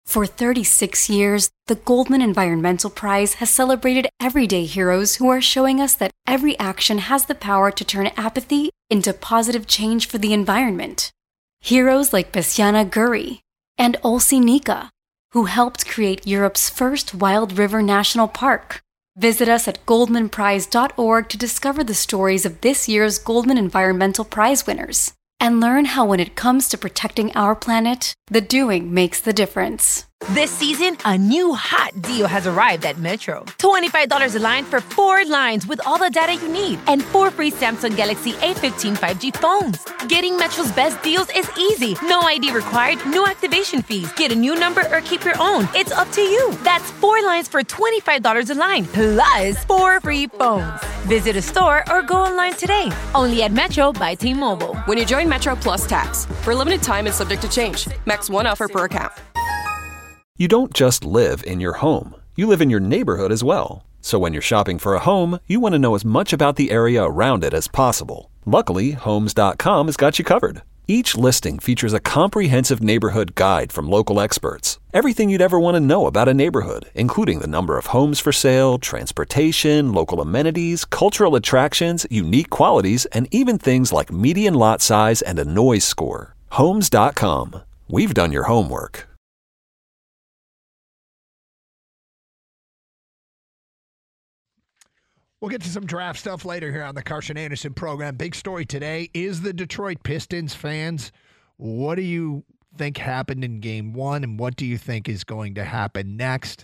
For 36 years, the Goldman Environmental Prize has celebrated everyday heroes who are showing us that every action has the power to turn apathy into positive change for the environment. Heroes like Besiana Guri and Olsi Nika, who helped create Europe's first wild river national park. Visit us at goldmanprize.org to discover the stories of this year's Goldman Environmental Prize winners and learn how when it comes to protecting our planet, the doing makes the difference. This season, a new hot deal has arrived at Metro. $25 a line for 4 lines with all the data you need and 4 free Samsung Galaxy A15 5G phones. Getting Metro's best deals is easy. No ID required, no activation fees. Get a new number or keep your own. It's up to you. That's 4 lines for $25 a line, plus 4 free phones. Visit a store or go online today. Only at Metro by T-Mobile. When you join Metro Plus Tax, for a limited time and subject to change. Max 1 offer per account. You don't just live in your home. You live in your neighborhood as well. So when you're shopping for a home, you want to know as much about the area around it as possible. Luckily, Homes.com has got you covered. Each listing features a comprehensive neighborhood guide from local experts. Everything you'd ever want to know about a neighborhood, including the number of homes for sale, transportation, local amenities, cultural attractions, unique qualities, and even things like median lot size and a noise score. Homes.com. We've done your homework. We'll get to some draft stuff later here on the Carson Anderson program. Big story today is the Detroit Pistons. Fans, what do you think happened in Game 1, and what do you think is going to happen next?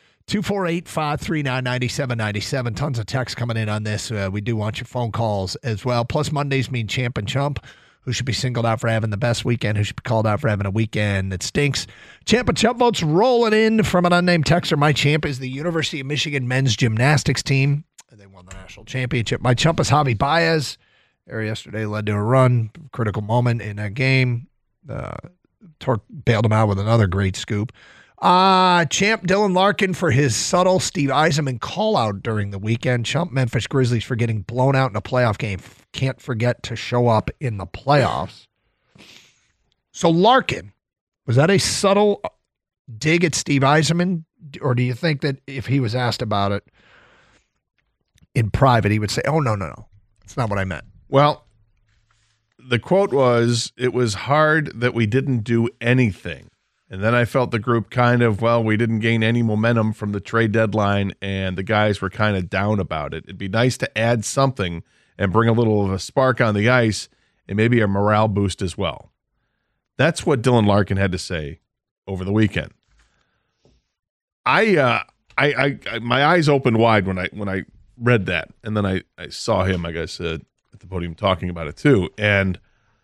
248-539-9797. Tons of text coming in on this. We do want your phone calls as well. Plus, Mondays mean Champ and Chump, who should be singled out for having the best weekend, who should be called out for having a weekend that stinks. Champ and Chump votes rolling in from an unnamed texter. My champ is the University of Michigan men's gymnastics team. They won the national championship. My chump is Javi Baez. There yesterday led to a run, critical moment in that game. Torque bailed him out with another great scoop. Champ Dylan Larkin for his subtle Steve Yzerman call-out during the weekend. Chump Memphis Grizzlies for getting blown out in a playoff game. Can't forget to show up in the playoffs. So Larkin, was that a subtle dig at Steve Yzerman? Or do you think that if he was asked about it in private, he would say, oh, no. That's not what I meant. Well, the quote was, it was hard that we didn't do anything. And then I felt the group kind of, we didn't gain any momentum from the trade deadline, and the guys were kind of down about it. It'd be nice to add something and bring a little of a spark on the ice and maybe a morale boost as well. That's what Dylan Larkin had to say over the weekend. My eyes opened wide when I read that, and then I saw him, I guess, at the podium talking about it too. And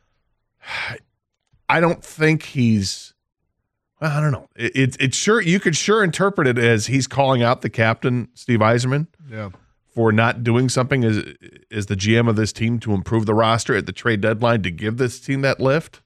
I don't think he's, I don't know. It's sure, you could sure interpret it as he's calling out the captain, Steve Yzerman, for not doing something as the GM of this team to improve the roster at the trade deadline to give this team that lift.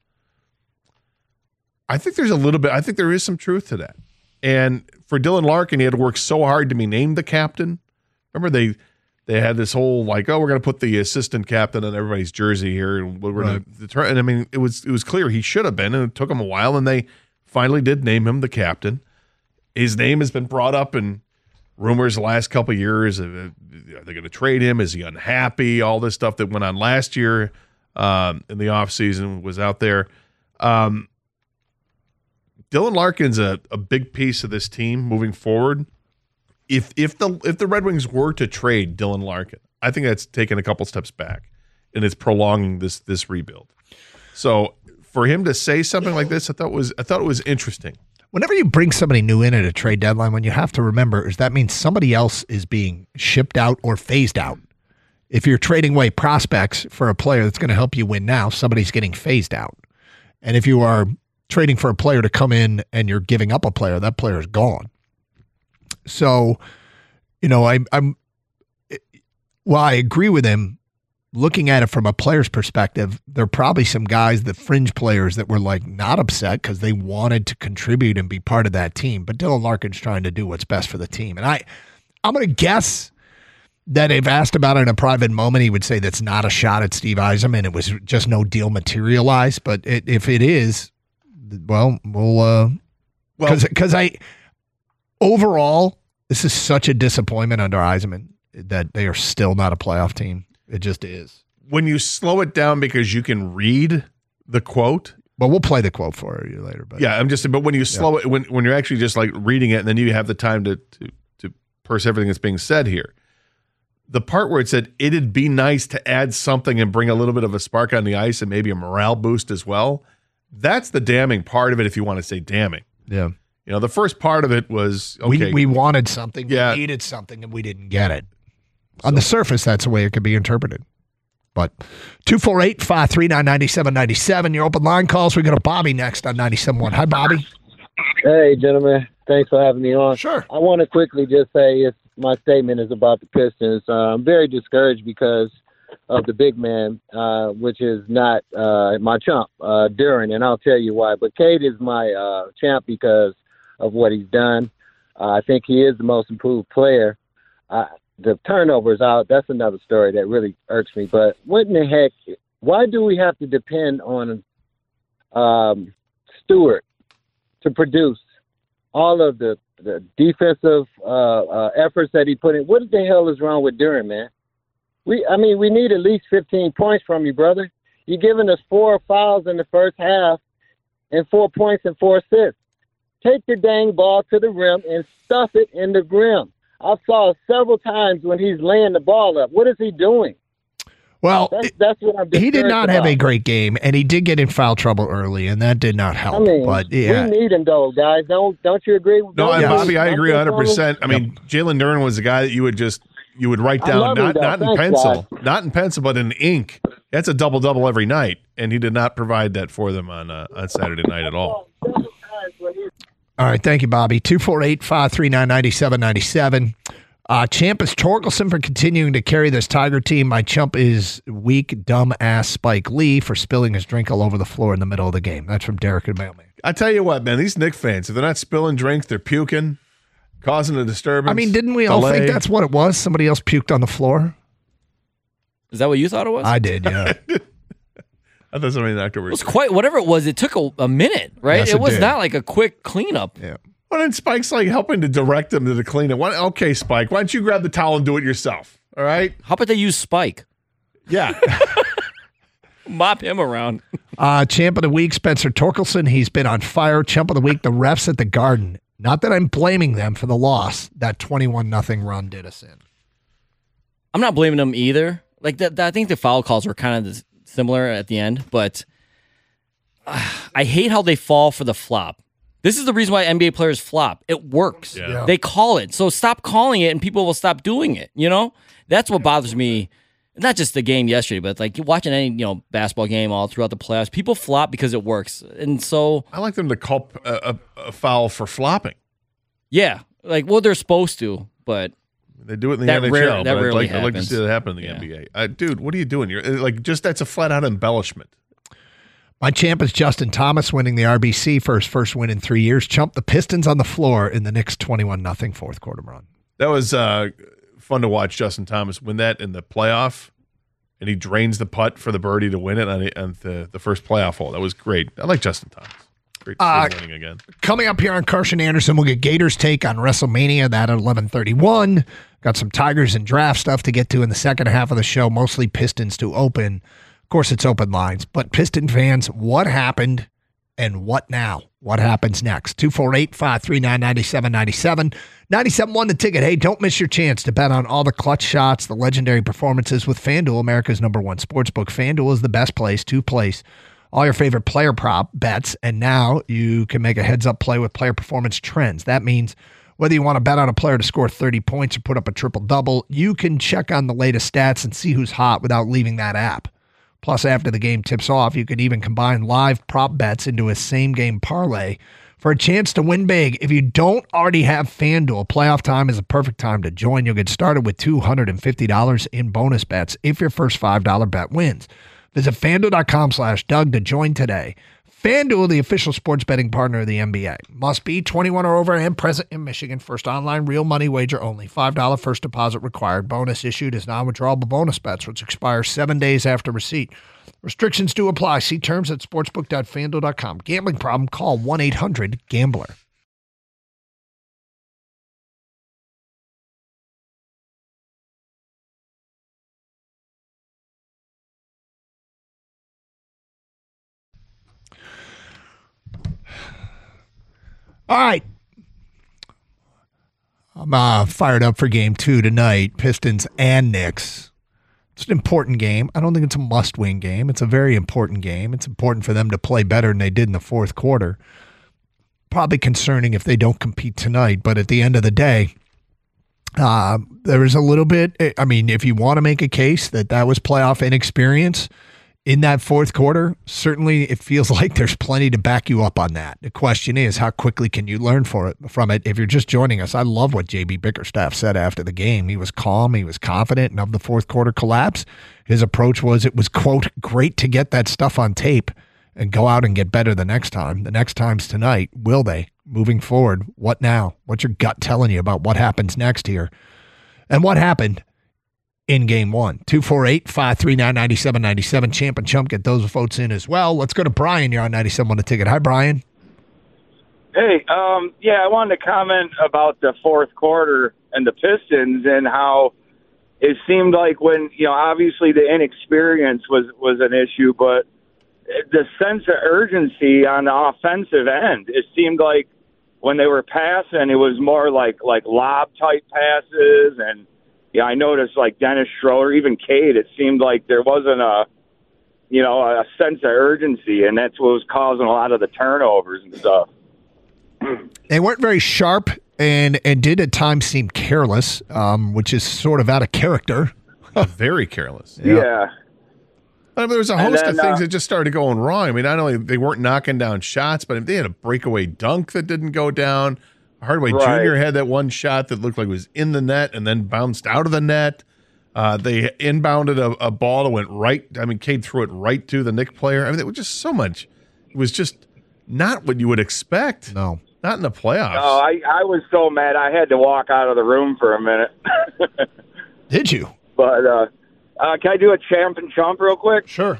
I think there is some truth to that. And for Dylan Larkin, he had to work so hard to be named the captain. Remember they had this whole we're going to put the assistant captain on everybody's jersey here, and we're going to. And I mean, it was clear he should have been, and it took him a while, and they finally did name him the captain. His name has been brought up in rumors the last couple of years. Are they going to trade him? Is he unhappy? All this stuff that went on last year in the offseason was out there. Dylan Larkin's a big piece of this team moving forward. If the Red Wings were to trade Dylan Larkin, I think that's taken a couple steps back, and it's prolonging this rebuild. So for him to say something like this, I thought it was interesting. Whenever you bring somebody new in at a trade deadline, what you have to remember is that means somebody else is being shipped out or phased out. If you're trading away prospects for a player that's going to help you win now, somebody's getting phased out. And if you are trading for a player to come in and you're giving up a player, that player is gone. So, while I agree with him, looking at it from a player's perspective, there are probably some guys, the fringe players, that were not upset because they wanted to contribute and be part of that team. But Dylan Larkin's trying to do what's best for the team. And I'm going to guess that if asked about it in a private moment, he would say that's not a shot at Steve Yzerman. It was just no deal materialized. But if it is, well, Because overall, this is such a disappointment under Yzerman that they are still not a playoff team. It just is. When you slow it down because you can read the quote. Well, we'll play the quote for you later. But yeah, but when you slow it, when you're actually just like reading it, and then you have the time to parse everything that's being said here. The part where it said it'd be nice to add something and bring a little bit of a spark on the ice and maybe a morale boost as well. That's the damning part of it, if you want to say damning. Yeah. The first part of it was, okay. We wanted something, we Yeah. needed something, and we didn't get it. On the surface, that's the way it could be interpreted. But 248-539-9797, your open line calls. We go to Bobby next on 97.1. Hi, Bobby. Hey, gentlemen. Thanks for having me on. Sure. I want to quickly just say my statement is about the Pistons. I'm very discouraged because of the big man, which is not my chump, Duren, and I'll tell you why. But Cade is my champ because of what he's done. I think he is the most improved player. The turnovers out, that's another story that really irks me. But what in the heck, why do we have to depend on Stewart to produce all of the defensive efforts that he put in? What the hell is wrong with Duren, man? We need at least 15 points from you, brother. You're giving us 4 fouls in the first half and 4 points and 4 assists. Take the dang ball to the rim and stuff it in the rim. I saw several times when he's laying the ball up. What is he doing? Well, that's what I'm he did not have about. a great game, and he did get in foul trouble early, and that did not help. But yeah. We need him, though, guys. Don't you agree? No, Bobby, I agree 100%. I mean, Jalen Duren was the guy that you would write down, not in pencil, but in ink. That's a double-double every night, and he did not provide that for them on Saturday night at all. All right, thank you, Bobby. 248-539-9797. Champ is Torkelson for continuing to carry this Tiger team. My chump is weak, dumb-ass Spike Lee for spilling his drink all over the floor in the middle of the game. That's from Derek and Mailman. I tell you what, man, these Knicks fans, if they're not spilling drinks, they're puking, causing a disturbance. I mean, didn't we all think that's what it was? Somebody else puked on the floor? Is that what you thought it was? I did, yeah. I thought somebody knocked over. It was quite, whatever it was, it took a minute, right? Yes, it was did. not like a quick cleanup. Yeah. Well, then Spike's like helping to direct them to the cleanup. Okay, Spike, why don't you grab the towel and do it yourself? All right? How about they use Spike? Yeah. Mop him around. Champ of the week, Spencer Torkelson. He's been on fire. Champ of the week, the refs at the Garden. Not that I'm blaming them for the loss that 21-0 run did us in. I'm not blaming them either. Like I think the foul calls were kind of similar at the end, but I hate how they fall for the flop. This is the reason why NBA players flop. It works. Yeah. They call it. So stop calling it and people will stop doing it. That's what bothers me. Not just the game yesterday, but like watching any basketball game all throughout the playoffs. People flop because it works. And so I like them to call a foul for flopping. Yeah. They're supposed to, but they do it in the NHL. That rarely I'd like to see that happen in the NBA. Dude, what are you doing? You're that's a flat out embellishment. My champ is Justin Thomas, winning the RBC for his first win in 3 years. Chumped the Pistons on the floor in the Knicks' 21-0 fourth quarter run. That was fun to watch Justin Thomas win that in the playoff, and he drains the putt for the birdie to win it on the first playoff hole. That was great. I like Justin Thomas. Great to see him winning again. Coming up here on Carson Anderson, we'll get Gators' take on WrestleMania, that at 11:31. Got some Tigers and draft stuff to get to in the second half of the show, mostly Pistons to open. Of course, it's open lines. But Piston fans, what happened and what now? What happens next? 248-539-9797. 97.1 The Ticket. Hey, don't miss your chance to bet on all the clutch shots, the legendary performances with FanDuel, America's #1 sportsbook. FanDuel is the best place to place all your favorite player prop bets, and now you can make a heads-up play with player performance trends. That means whether you want to bet on a player to score 30 points or put up a triple-double, you can check on the latest stats and see who's hot without leaving that app. Plus, after the game tips off, you can even combine live prop bets into a same-game parlay for a chance to win big. If you don't already have FanDuel, playoff time is a perfect time to join. You'll get started with $250 in bonus bets if your first $5 bet wins. Visit FanDuel.com/Doug to join today. FanDuel, the official sports betting partner of the NBA. Must be 21 or over and present in Michigan. First online real money wager only. $5 first deposit required. Bonus issued as non-withdrawable bonus bets, which expires 7 days after receipt. Restrictions do apply. See terms at sportsbook.fanduel.com. Gambling problem? Call 1-800-GAMBLER. All right. I'm fired up for game 2 tonight, Pistons and Knicks. It's an important game. I don't think it's a must-win game. It's a very important game. It's important for them to play better than they did in the fourth quarter. Probably concerning if they don't compete tonight, but at the end of the day, there is a little bit, I mean, if you want to make a case that was playoff inexperience in that fourth quarter, certainly it feels like there's plenty to back you up on that. The question is, how quickly can you learn from it? If you're just joining us, I love what J.B. Bickerstaff said after the game. He was calm, he was confident, and of the fourth quarter collapse, his approach was, it was, quote, great to get that stuff on tape and go out and get better the next time. The next time's tonight. Will they? Moving forward, what now? What's your gut telling you about what happens next here? And what happened in game 1? 248-539-9797. Champ and Chump, get those votes in as well. Let's go to Brian. You're on 97 The Ticket. Hi, Brian. Hey, I wanted to comment about the fourth quarter and the Pistons and how it seemed like when, obviously the inexperience was an issue, but the sense of urgency on the offensive end, it seemed like when they were passing, it was more like lob-type passes, and I noticed like Dennis Schroeder, even Cade, it seemed like there wasn't a sense of urgency, and that's what was causing a lot of the turnovers and stuff. They weren't very sharp and did at times seem careless, which is sort of out of character. Very careless. Yeah. There was a host of things that just started going wrong. I mean, not only they weren't knocking down shots, but they had a breakaway dunk that didn't go down. Hardaway Jr. had that one shot that looked like it was in the net and then bounced out of the net. They inbounded a ball that went right. I mean, Cade threw it right to the Knicks player. I mean, it was just so much. It was just not what you would expect. No. Not in the playoffs. Oh, I was so mad I had to walk out of the room for a minute. Did you? But can I do a Champ and Chump real quick? Sure.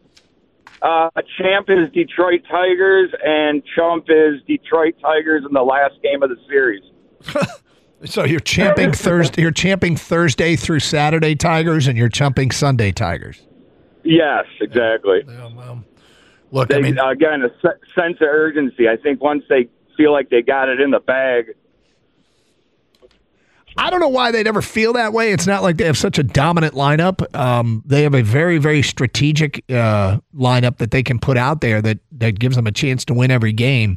Champ is Detroit Tigers, and Chump is Detroit Tigers in the last game of the series. So you're champing Thursday. You're champing Thursday through Saturday Tigers, and you're chumping Sunday Tigers. Yes, exactly. Look, again, a sense of urgency. I think once they feel like they got it in the bag. I don't know why they never feel that way. It's not like they have such a dominant lineup. They have a very, very strategic lineup that they can put out there that gives them a chance to win every game.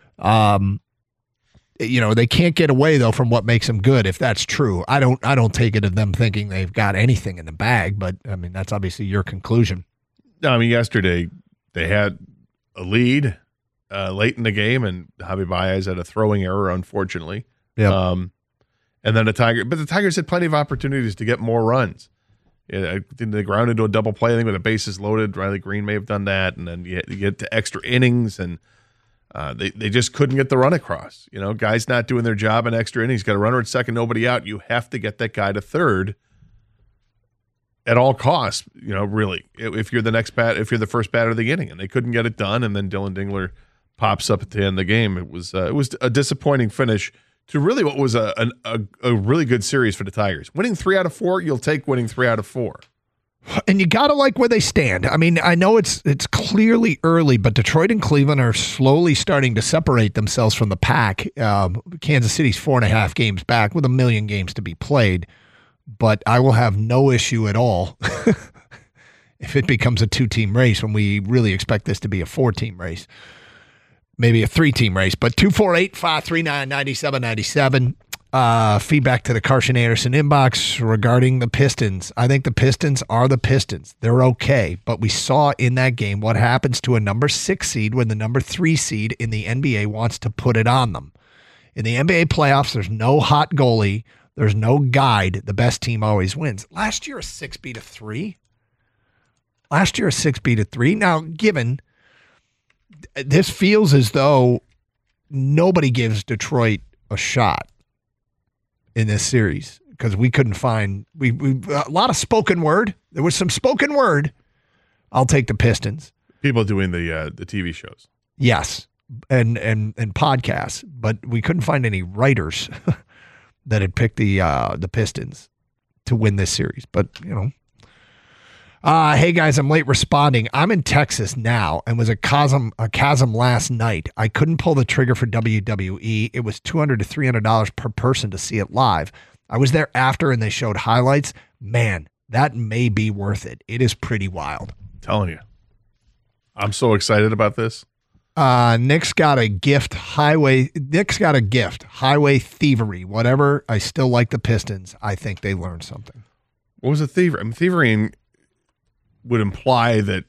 They can't get away though from what makes them good. If that's true, I don't take it of them thinking they've got anything in the bag. But I mean, that's obviously your conclusion. No, I mean, yesterday they had a lead late in the game, and Javi Baez had a throwing error, unfortunately. Yeah. And then the Tigers had plenty of opportunities to get more runs. I think they grounded into a double play. I think with the bases loaded, Riley Green may have done that, and then you get to extra innings, and they just couldn't get the run across. Guys not doing their job in extra innings. Got a runner at second, nobody out. You have to get that guy to third at all costs. Really, if you're the first batter of the inning, and they couldn't get it done, and then Dylan Dingler pops up at the end of the game. It was a disappointing finish to really what was a really good series for the Tigers. Winning 3 out of 4, you'll take winning 3 out of 4. And you got to like where they stand. I mean, I know it's clearly early, but Detroit and Cleveland are slowly starting to separate themselves from the pack. Kansas City's 4.5 games back with 1 million games to be played. But I will have no issue at all if it becomes a 2-team race when we really expect this to be a 4-team race. Maybe a 3-team race, but 248-539-9797. Feedback to the Carson Anderson inbox regarding the Pistons. I think the Pistons are the Pistons. They're okay, but we saw in that game what happens to a number 6 seed when the number 3 seed in the NBA wants to put it on them. In the NBA playoffs, there's no hot goalie. There's no guide. The best team always wins. Last year, a 6 beat a 3. Now, given this feels as though nobody gives Detroit a shot in this series because we couldn't find we a lot of spoken word. There was some spoken word. I'll take the Pistons. People doing the TV shows. Yes, and podcasts, but we couldn't find any writers that had picked the Pistons to win this series. But Hey guys, I'm late responding. I'm in Texas now and was a chasm last night. I couldn't pull the trigger for WWE. It was $200 to $300 per person to see it live. I was there after and they showed highlights. Man, that may be worth it. It is pretty wild. I'm telling you. I'm so excited about this. Nick's got a gift. Highway thievery. Whatever. I still like the Pistons. I think they learned something. What was a thievery? I mean, thievery would imply that,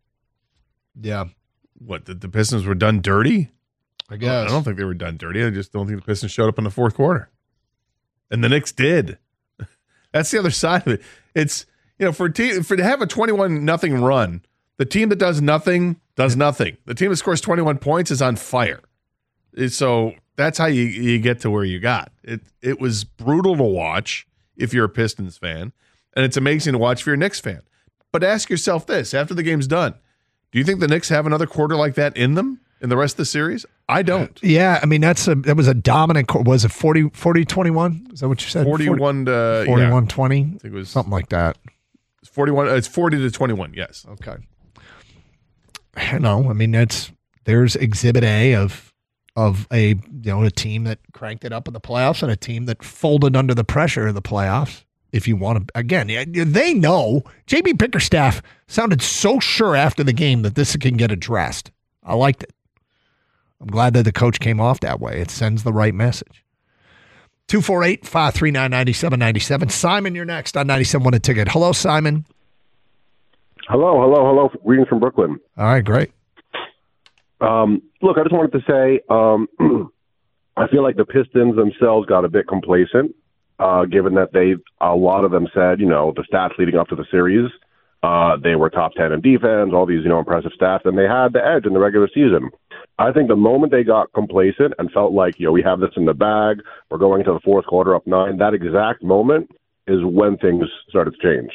that the Pistons were done dirty? I guess. I don't think they were done dirty. I just don't think the Pistons showed up in the fourth quarter. And the Knicks did. That's the other side of it. It's, for to have a 21-0 run, the team that does nothing does nothing. The team that scores 21 points is on fire. So that's how you get to where you got. It was brutal to watch if you're a Pistons fan, and it's amazing to watch if you're a Knicks fan. But ask yourself this, after the game's done, do you think the Knicks have another quarter like that in them in the rest of the series? I don't. Yeah, I mean, that was a dominant – was it 40-21? Is that what you said? 41 to 41-20? I think it was something like that. It's 41. It's 40 to 21, yes. Okay. No, I mean, there's exhibit A of a team that cranked it up in the playoffs and a team that folded under the pressure of the playoffs. If you want to, again, they know. JB Bickerstaff sounded so sure after the game that this can get addressed. I liked it. I'm glad that the coach came off that way. It sends the right message. 248-539-9797. Simon, you're next on 97.1 A Ticket. Hello, Simon. Hello. Reading from Brooklyn. All right, great. Look, I just wanted to say I feel like the Pistons themselves got a bit complacent. Given that a lot of them said, the stats leading up to the series, they were top 10 in defense, all these, impressive stats, and they had the edge in the regular season. I think the moment they got complacent and felt like, we have this in the bag, we're going into the fourth quarter up 9, that exact moment is when things started to change.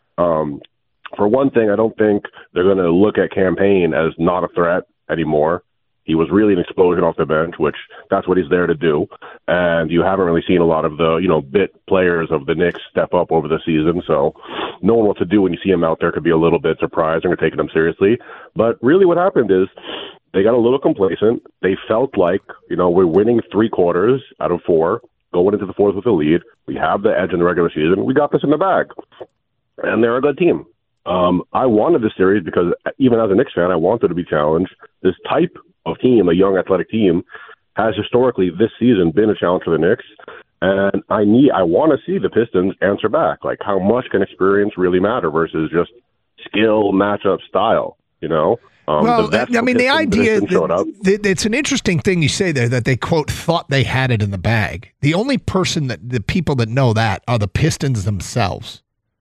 For one thing, I don't think they're going to look at Campaign as not a threat anymore. He was really an explosion off the bench, which that's what he's there to do. And you haven't really seen a lot of the, bit players of the Knicks step up over the season. So knowing what to do when you see him out there could be a little bit surprising or taking him seriously. But really what happened is they got a little complacent. They felt like, we're winning 3 quarters out of 4, going into the fourth with a lead. We have the edge in the regular season. We got this in the bag. And they're a good team. I wanted this series because even as a Knicks fan, I wanted to be challenged. This type of team, a young athletic team, has historically this season been a challenge for the Knicks. And I want to see the Pistons answer back. Like, how much can experience really matter versus just skill, matchup, style, Well, I mean, the idea, it's an interesting thing you say there that they, quote, thought they had it in the bag. The only the people that know that are the Pistons themselves.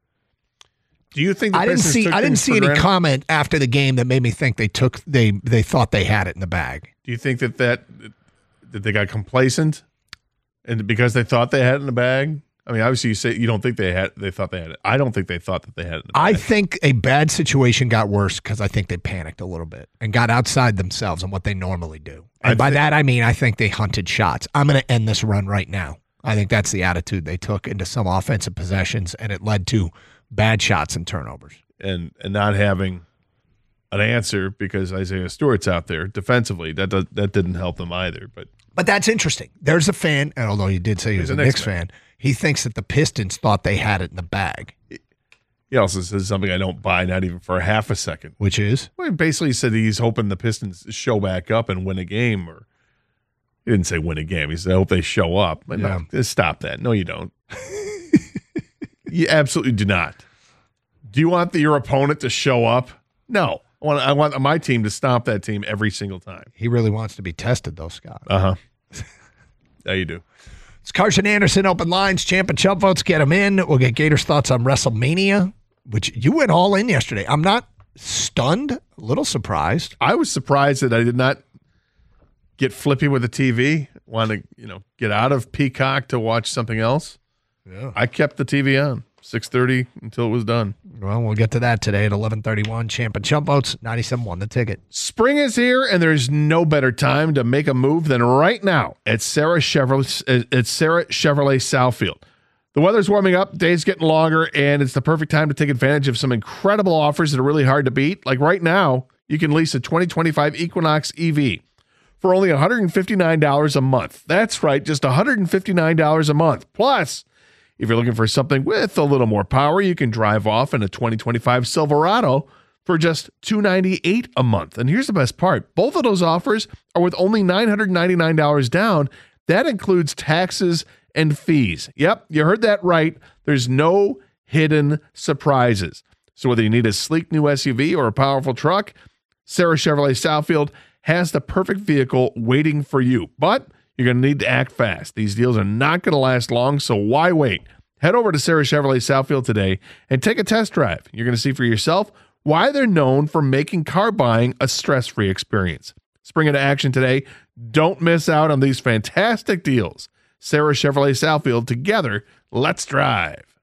Do you think I didn't see any comment after the game that made me think they thought they had it in the bag. Do you think that they got complacent and because they thought they had it in the bag? I mean, obviously you say you don't think they thought they had it. I don't think they thought that they had it in the bag. I think a bad situation got worse because I think they panicked a little bit and got outside themselves and what they normally do. And by that I mean I think they hunted shots. I'm going to end this run right now. I think that's the attitude they took into some offensive possessions, and it led to bad shots and turnovers. And not having an answer because Isaiah Stewart's out there defensively. That didn't help them either. But that's interesting. There's a fan, and although you did say he was a Knicks fan, he thinks that the Pistons thought they had it in the bag. He also says something I don't buy, not even for a half a second. Which is? Well, he basically said he's hoping the Pistons show back up and win a game. Or he didn't say win a game. He said, I hope they show up. But no, stop that. No, you don't. You absolutely do not. Do you want your opponent to show up? No. I want my team to stomp that team every single time. He really wants to be tested, though, Scott. Uh-huh. Yeah, you do. It's Carson Anderson, Open Lines, Champ and Chump votes. Get him in. We'll get Gators' thoughts on WrestleMania, which you went all in yesterday. I'm not stunned, a little surprised. I was surprised that I did not get flippy with the TV, want to get out of Peacock to watch something else. Yeah. I kept the TV on 6:30 until it was done. Well, we'll get to that today at 11:31. Champ and Chump votes, 97.1 The Ticket. Spring is here, and there's no better time to make a move than right now at Sarah Chevrolet Southfield. The weather's warming up, days getting longer, and it's the perfect time to take advantage of some incredible offers that are really hard to beat. Like right now, you can lease a 2025 Equinox EV for only $159 a month. That's right, just $159 a month. Plus, if you're looking for something with a little more power, you can drive off in a 2025 Silverado for just $298 a month. And here's the best part. Both of those offers are with only $999 down. That includes taxes and fees. Yep, you heard that right. There's no hidden surprises. So whether you need a sleek new SUV or a powerful truck, Sarah Chevrolet Southfield has the perfect vehicle waiting for you. But you're going to need to act fast. These deals are not going to last long, so why wait? Head over to Sarah Chevrolet Southfield today and take a test drive. You're going to see for yourself why they're known for making car buying a stress-free experience. Spring into action today. Don't miss out on these fantastic deals. Sarah Chevrolet Southfield, together, let's drive.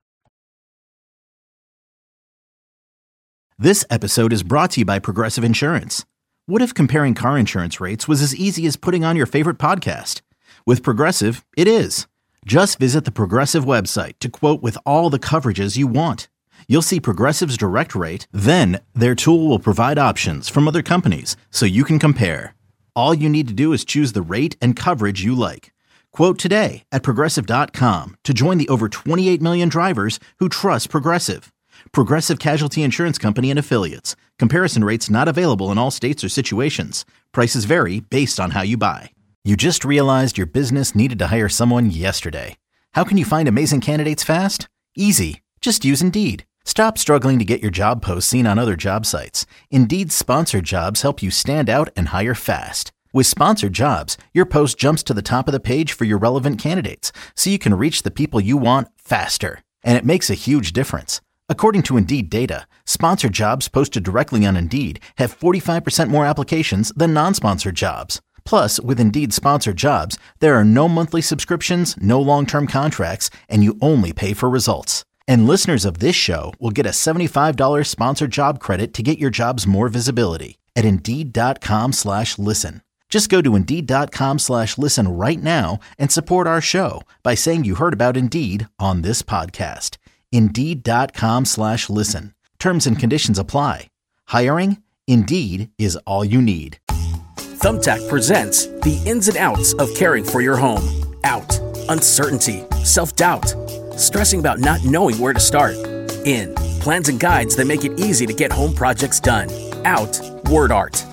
This episode is brought to you by Progressive Insurance. What if comparing car insurance rates was as easy as putting on your favorite podcast? With Progressive, it is. Just visit the Progressive website to quote with all the coverages you want. You'll see Progressive's direct rate, then their tool will provide options from other companies so you can compare. All you need to do is choose the rate and coverage you like. Quote today at Progressive.com to join the over 28 million drivers who trust Progressive. Progressive Casualty Insurance Company and Affiliates. Comparison rates not available in all states or situations. Prices vary based on how you buy. You just realized your business needed to hire someone yesterday. How can you find amazing candidates fast? Easy. Just use Indeed. Stop struggling to get your job posts seen on other job sites. Indeed's sponsored jobs help you stand out and hire fast. With sponsored jobs, your post jumps to the top of the page for your relevant candidates, so you can reach the people you want faster. And it makes a huge difference. According to Indeed data, sponsored jobs posted directly on Indeed have 45% more applications than non-sponsored jobs. Plus, with Indeed sponsored jobs, there are no monthly subscriptions, no long-term contracts, and you only pay for results. And listeners of this show will get a $75 sponsored job credit to get your jobs more visibility at Indeed.com/listen. Just go to Indeed.com/listen right now and support our show by saying you heard about Indeed on this podcast. Indeed.com/listen. Terms and conditions apply. Hiring? Indeed is all you need. Thumbtack presents the ins and outs of caring for your home. Out, uncertainty, self-doubt, stressing about not knowing where to start. In, plans and guides that make it easy to get home projects done. Out, word art.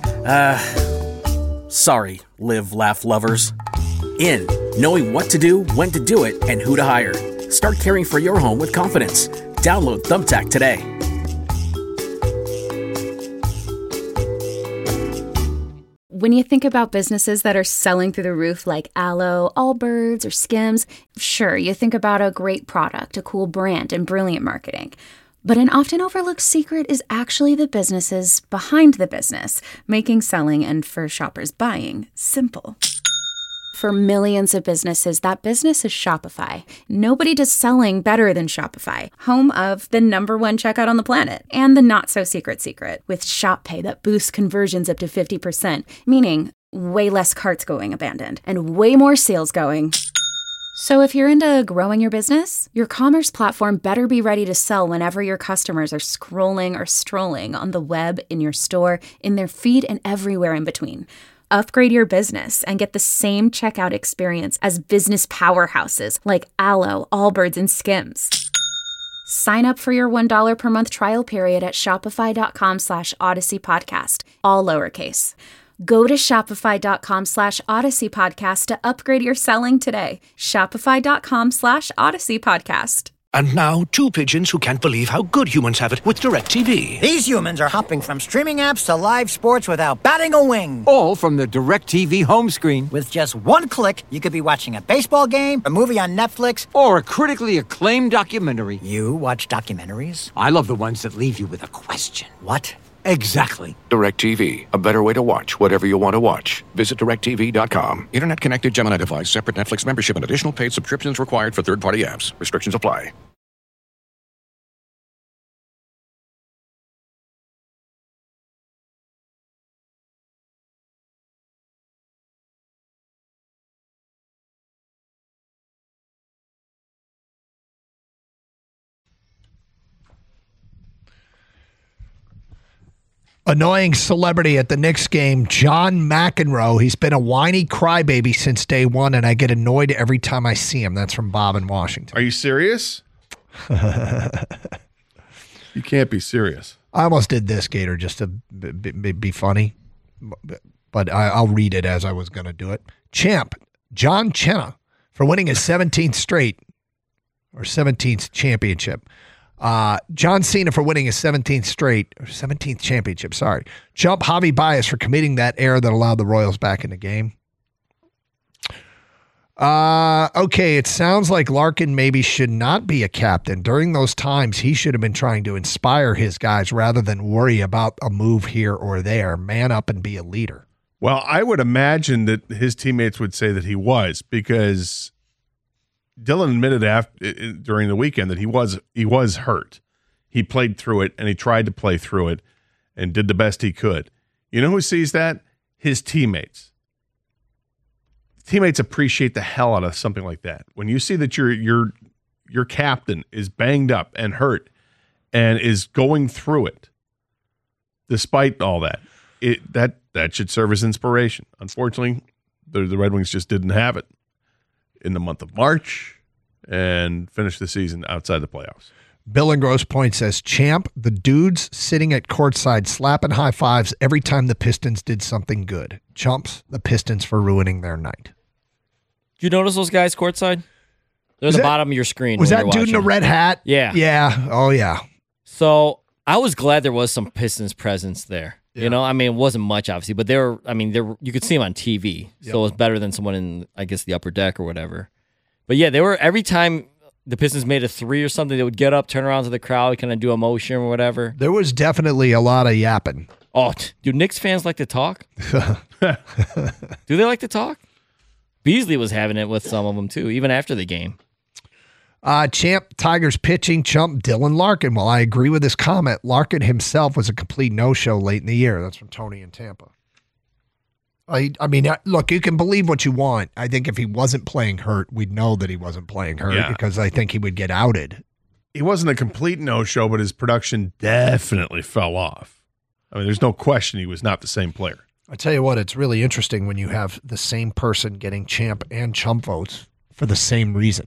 Sorry, live, laugh lovers. In, knowing what to do, when to do it, and who to hire. Start caring for your home with confidence. Download Thumbtack today. When you think about businesses that are selling through the roof like Aloe, Allbirds, or Skims, sure, you think about a great product, a cool brand, and brilliant marketing. But an often overlooked secret is actually the businesses behind the business, making selling and, for shoppers, buying simple. For millions of businesses, that business is Shopify. Nobody does selling better than Shopify, home of the #1 checkout on the planet, and the not-so-secret secret, with Shop Pay that boosts conversions up to 50%, meaning way less carts going abandoned, and way more sales going. So if you're into growing your business, your commerce platform better be ready to sell whenever your customers are scrolling or strolling on the web, in your store, in their feed, and everywhere in between. Upgrade your business and get the same checkout experience as business powerhouses like Aloe, Allbirds, and Skims. Sign up for your $1 per month trial period at shopify.com/Odyssey Podcast, all lowercase. Go to shopify.com/Odyssey Podcast to upgrade your selling today. Shopify.com/Odyssey Podcast. And now, two pigeons who can't believe how good humans have it with DirecTV. These humans are hopping from streaming apps to live sports without batting a wing. All from the DirecTV home screen. With just one click, you could be watching a baseball game, a movie on Netflix, or a critically acclaimed documentary. You watch documentaries? I love the ones that leave you with a question. What? Exactly. DirecTV, a better way to watch whatever you want to watch. Visit DirecTV.com. Internet connected Gemini device, separate Netflix membership, and additional paid subscriptions required for third-party apps. Restrictions apply. Annoying celebrity at the Knicks game, John McEnroe. He's been a whiny crybaby since day one, and I get annoyed every time I see him. That's from Bob in Washington. Are you serious? You can't be serious. I almost did this, Gator, just to be funny, but I'll read it as I was going to do it. Champ, John Cena, for winning his 17th straight or 17th championship. John Cena for winning his 17th championship. Sorry. Jump Javi Baez for committing that error that allowed the Royals back in the game. Okay, it sounds like Larkin maybe should not be a captain. During those times, he should have been trying to inspire his guys rather than worry about a move here or there. Man up and be a leader. Well, I would imagine that his teammates would say that he was, because Dylan admitted during the weekend that he was hurt. He played through it, and he tried to play through it and did the best he could. You know who sees that? His teammates. Teammates appreciate the hell out of something like that. When you see that your captain is banged up and hurt and is going through it, despite all that, that should serve as inspiration. Unfortunately, the Red Wings just didn't have it in the month of March and finished the season outside the playoffs. Bill in Grosse Point says, Champ, the dudes sitting at courtside slapping high fives every time the Pistons did something good. Chumps the Pistons for ruining their night. Did you notice those guys courtside? They're at the bottom of your screen. Was that dude in a red hat? Yeah. Yeah. Oh, yeah. So I was glad there was some Pistons presence there. Yeah. You know, I mean, it wasn't much, obviously, but you could see them on TV. So it was better than someone in, I guess, the upper deck or whatever. But yeah, they were, every time the Pistons made a three or something, they would get up, turn around to the crowd, kind of do a motion or whatever. There was definitely a lot of yapping. Oh, do Knicks fans like to talk? Do they like to talk? Beasley was having it with some of them, too, even after the game. Champ, Tigers pitching, chump, Dylan Larkin. Well, I agree with this comment. Larkin himself was a complete no-show late in the year. That's from Tony in Tampa. I mean, look, you can believe what you want. I think if he wasn't playing hurt, we'd know that he wasn't playing hurt because I think he would get outed. He wasn't a complete no-show, but his production definitely fell off. I mean, there's no question he was not the same player. I tell you what, it's really interesting when you have the same person getting champ and chump votes for the same reason.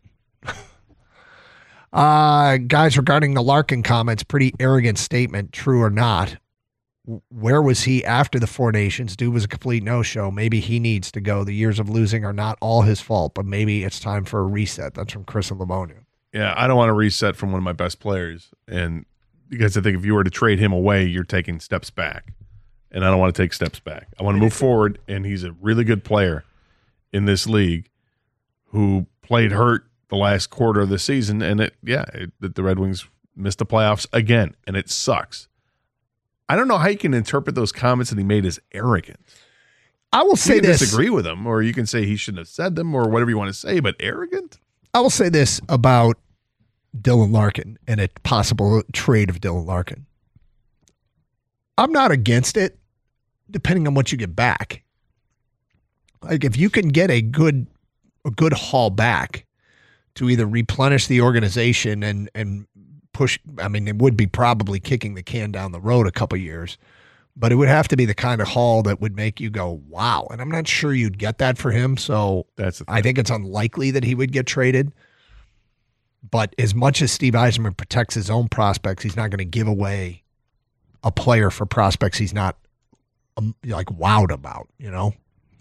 Guys, regarding the Larkin comments, pretty arrogant statement, true or not. Where was he after the Four Nations? Dude was a complete no-show. Maybe he needs to go. The years of losing are not all his fault, but maybe it's time for a reset. That's from Chris and Livonia. Yeah, I don't want to reset from one of my best players. And because I think if you were to trade him away, you're taking steps back. And I don't want to take steps back. I want to move forward, and he's a really good player in this league who played hurt the last quarter of the season, and the Red Wings missed the playoffs again, and it sucks. I don't know how you can interpret those comments that he made as arrogant. I will say you can this. disagree with him, or you can say he shouldn't have said them, or whatever you want to say, but arrogant? I will say this about Dylan Larkin and a possible trade of Dylan Larkin. I'm not against it, depending on what you get back. Like if you can get a good haul back to either replenish the organization and push, I mean, it would be probably kicking the can down the road a couple years, but it would have to be the kind of haul that would make you go, wow. And I'm not sure you'd get that for him. So I think it's unlikely that he would get traded. But as much as Steve Yzerman protects his own prospects, he's not going to give away a player for prospects he's not like wowed about, you know?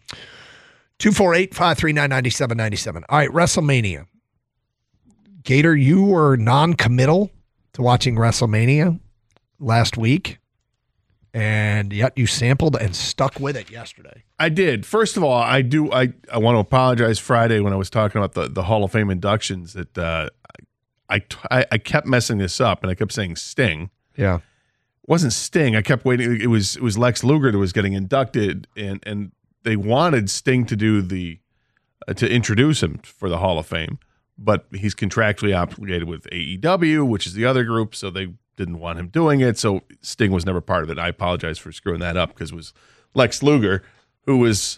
248-539-9797. All right, WrestleMania. Gator, you were non-committal to watching WrestleMania last week, and yet you sampled and stuck with it yesterday. I did. First of all, I want to apologize Friday when I was talking about the Hall of Fame inductions that I kept messing this up, and I kept saying Sting. Yeah. It wasn't Sting. I kept waiting. It was Lex Luger that was getting inducted, and they wanted Sting to do to introduce him for the Hall of Fame. But he's contractually obligated with AEW, which is the other group, so they didn't want him doing it. So Sting was never part of it. I apologize for screwing that up because it was Lex Luger, it was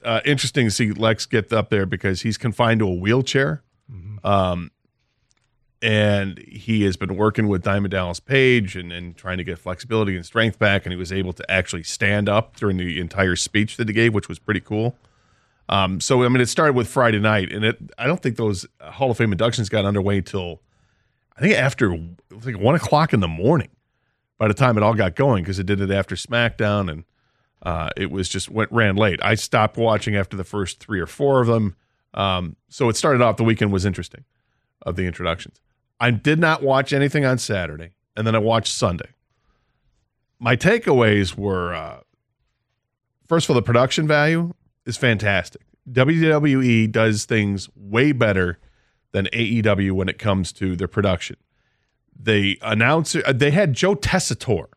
interesting to see Lex get up there because he's confined to a wheelchair. Mm-hmm. And he has been working with Diamond Dallas Page and trying to get flexibility and strength back, and he was able to actually stand up during the entire speech that he gave, which was pretty cool. So, I mean, it started with Friday night, and I don't think those Hall of Fame inductions got underway till, I think after, it was like 1 o'clock in the morning by the time it all got going, because it did it after SmackDown, and it was just ran late. I stopped watching after the first 3 or 4 of them. So it started off, the weekend was interesting of the introductions. I did not watch anything on Saturday, and then I watched Sunday. My takeaways were, first of all, the production value is fantastic. WWE does things way better than AEW when it comes to their production. They had Joe Tessitore.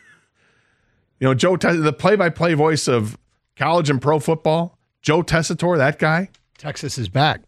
The play-by-play voice of college and pro football, Joe Tessitore, that guy. Texas is back.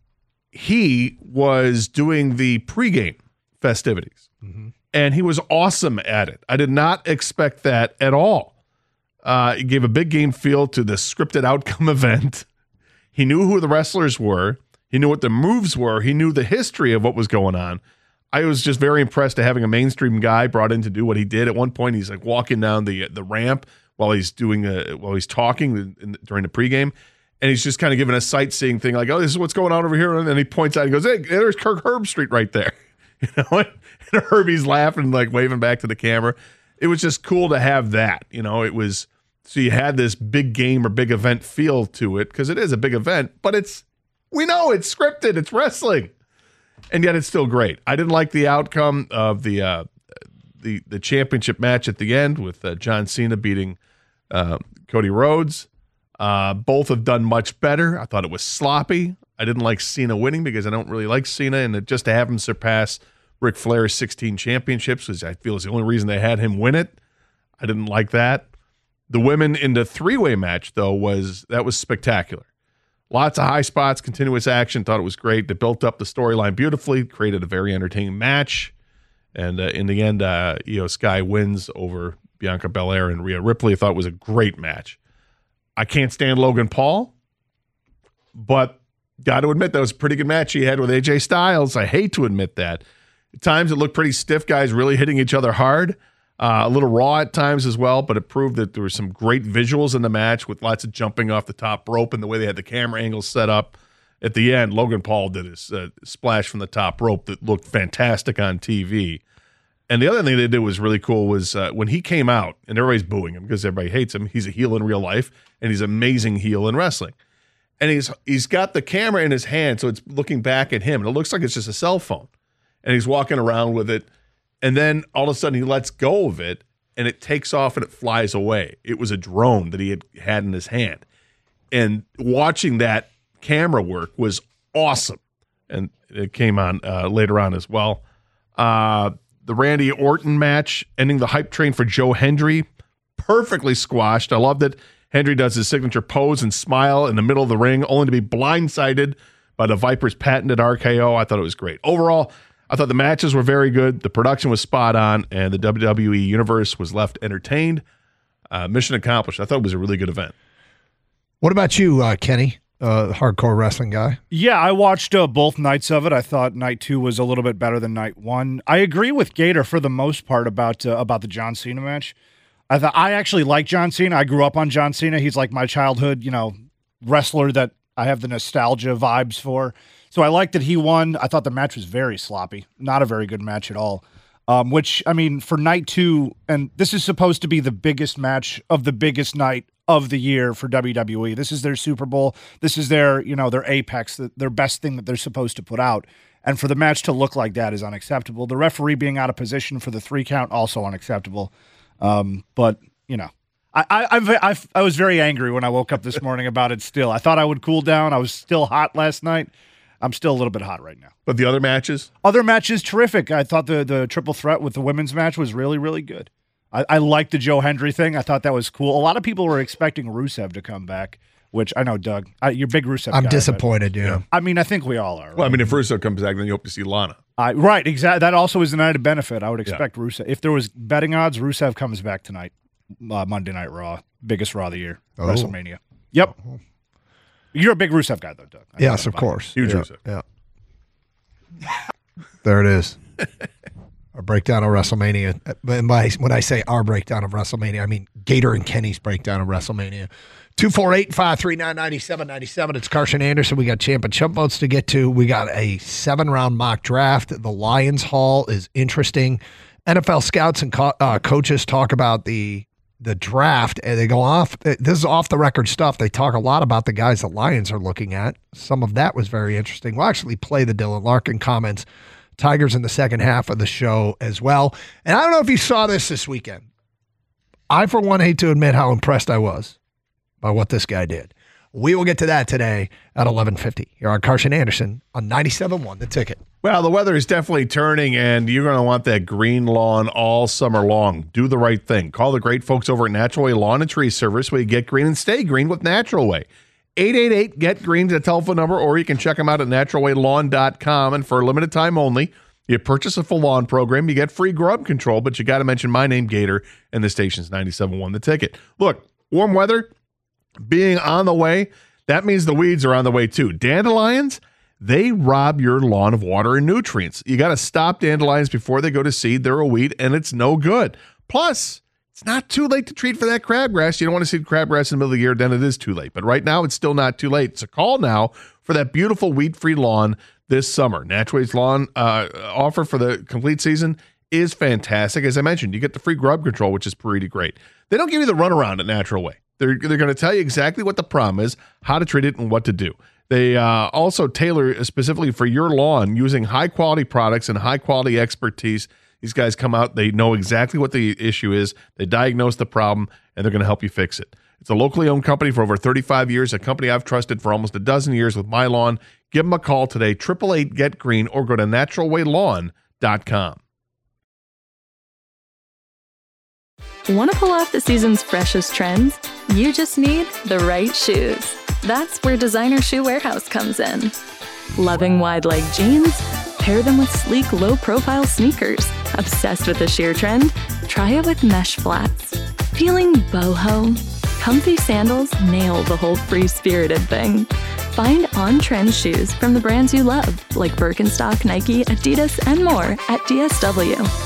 He was doing the pregame festivities, and he was awesome at it. I did not expect that at all. He gave a big game feel to the scripted outcome event. He knew who the wrestlers were. He knew what the moves were. He knew the history of what was going on. I was just very impressed to having a mainstream guy brought in to do what he did. At one point, he's like walking down the ramp while he's talking during the pregame, and he's just kind of giving a sightseeing thing, like, "Oh, this is what's going on over here." And then he points out, he goes, "Hey, there's Kirk Herbstreit right there," and Herbie's laughing, like waving back to the camera. It was just cool to have that. It was. So you had this big game or big event feel to it, because it is a big event, but we know it's scripted, it's wrestling, and yet it's still great. I didn't like the outcome of the championship match at the end with John Cena beating Cody Rhodes. Both have done much better. I thought it was sloppy. I didn't like Cena winning because I don't really like Cena, and just to have him surpass Ric Flair's 16 championships, which I feel is the only reason they had him win it. I didn't like that. The women in the 3-way match, though, was spectacular. Lots of high spots, continuous action. Thought it was great. They built up the storyline beautifully, created a very entertaining match. And in the end, Io Sky wins over Bianca Belair and Rhea Ripley. I thought it was a great match. I can't stand Logan Paul, but got to admit that was a pretty good match he had with AJ Styles. I hate to admit that. At times it looked pretty stiff, guys really hitting each other hard. A little raw at times as well, but it proved that there were some great visuals in the match with lots of jumping off the top rope and the way they had the camera angles set up. At the end, Logan Paul did his splash from the top rope that looked fantastic on TV. And the other thing they did was really cool was when he came out, and everybody's booing him because everybody hates him. He's a heel in real life, and he's an amazing heel in wrestling. And he's got the camera in his hand, so it's looking back at him, and it looks like it's just a cell phone. And he's walking around with it. And then all of a sudden he lets go of it, and it takes off and it flies away. It was a drone that he had in his hand. And watching that camera work was awesome. And it came on later on as well. The Randy Orton match, ending the hype train for Joe Hendry, perfectly squashed. I love that Hendry does his signature pose and smile in the middle of the ring, only to be blindsided by the Viper's patented RKO. I thought it was great. Overall, I thought the matches were very good. The production was spot on, and the WWE Universe was left entertained. Mission accomplished. I thought it was a really good event. What about you, Kenny, hardcore wrestling guy? Yeah, I watched both nights of it. I thought night 2 was a little bit better than night 1. I agree with Gator for the most part about the John Cena match. I actually like John Cena. I grew up on John Cena. He's like my childhood, wrestler that I have the nostalgia vibes for. So I liked that he won. I thought the match was very sloppy. Not a very good match at all. Which, I mean, for night 2, and this is supposed to be the biggest match of the biggest night of the year for WWE. This is their Super Bowl. This is their, their apex, their best thing that they're supposed to put out. And for the match to look like that is unacceptable. The referee being out of position for the 3 count, also unacceptable. But, I was very angry when I woke up this morning about it still. I thought I would cool down. I was still hot last night. I'm still a little bit hot right now. But the other matches? Other matches, terrific. I thought the triple threat with the women's match was really, really good. I liked the Joe Hendry thing. I thought that was cool. A lot of people were expecting Rusev to come back, which I know, Doug, you're a big Rusev guy. I'm disappointed, yeah. I mean, I think we all are. Right? Well, I mean, if Rusev comes back, then you hope to see Lana. Right, exactly. That also is an added benefit. I would expect Rusev. If there was betting odds, Rusev comes back tonight, Monday Night Raw, biggest Raw of the year, WrestleMania. Yep. You're a big Rusev guy, though, Doug. Yes, of course. Huge Rusev. Yeah. There it is. Our breakdown of WrestleMania. When I say our breakdown of WrestleMania, I mean Gator and Kenny's breakdown of WrestleMania. 248-539-9797. It's Carson Anderson. We got champ and chump votes to get to. We got a 7-round mock draft. The Lions Hall is interesting. NFL scouts and coaches talk about the draft, and they go off. This is off the record stuff. They talk a lot about the guys the Lions are looking at. Some of that was very interesting. We'll actually play the Dylan Larkin comments. Tigers in the second half of the show as well. And I don't know if you saw this weekend. I, for one, hate to admit how impressed I was by what this guy did. We will get to that today at 11:50 here on Carson Anderson on 97.1 The Ticket. Well, the weather is definitely turning, and you're going to want that green lawn all summer long. Do the right thing. Call the great folks over at Natural Way Lawn and Tree Service, where you get green and stay green with Natural Way. 888-GET-GREEN is the telephone number, or you can check them out at naturalwaylawn.com. And for a limited time only, you purchase a full lawn program, you get free grub control, but you got to mention my name, Gator, and the station's 97.1 The Ticket. Look, warm weather being on the way, that means the weeds are on the way too. Dandelions, they rob your lawn of water and nutrients. You got to stop dandelions before they go to seed. They're a weed, and it's no good. Plus, it's not too late to treat for that crabgrass. You don't want to seed crabgrass in the middle of the year, then it is too late. But right now, it's still not too late. So call now for that beautiful weed-free lawn this summer. Natural Way's lawn offer for the complete season is fantastic. As I mentioned, you get the free grub control, which is pretty great. They don't give you the runaround at Natural Way. They're going to tell you exactly what the problem is, how to treat it, and what to do. They also tailor specifically for your lawn using high-quality products and high-quality expertise. These guys come out, they know exactly what the issue is, they diagnose the problem, and they're going to help you fix it. It's a locally owned company for over 35 years, a company I've trusted for almost a dozen years with my lawn. Give them a call today, 888-GET-GREEN, or go to naturalwaylawn.com. Want to pull off the season's freshest trends? You just need the right shoes. That's where Designer Shoe Warehouse comes in. Loving wide leg jeans? Pair them with sleek, low-profile sneakers. Obsessed with the sheer trend? Try it with mesh flats. Feeling boho? Comfy sandals nail the whole free-spirited thing. Find on-trend shoes from the brands you love, like Birkenstock, Nike, Adidas, and more at DSW.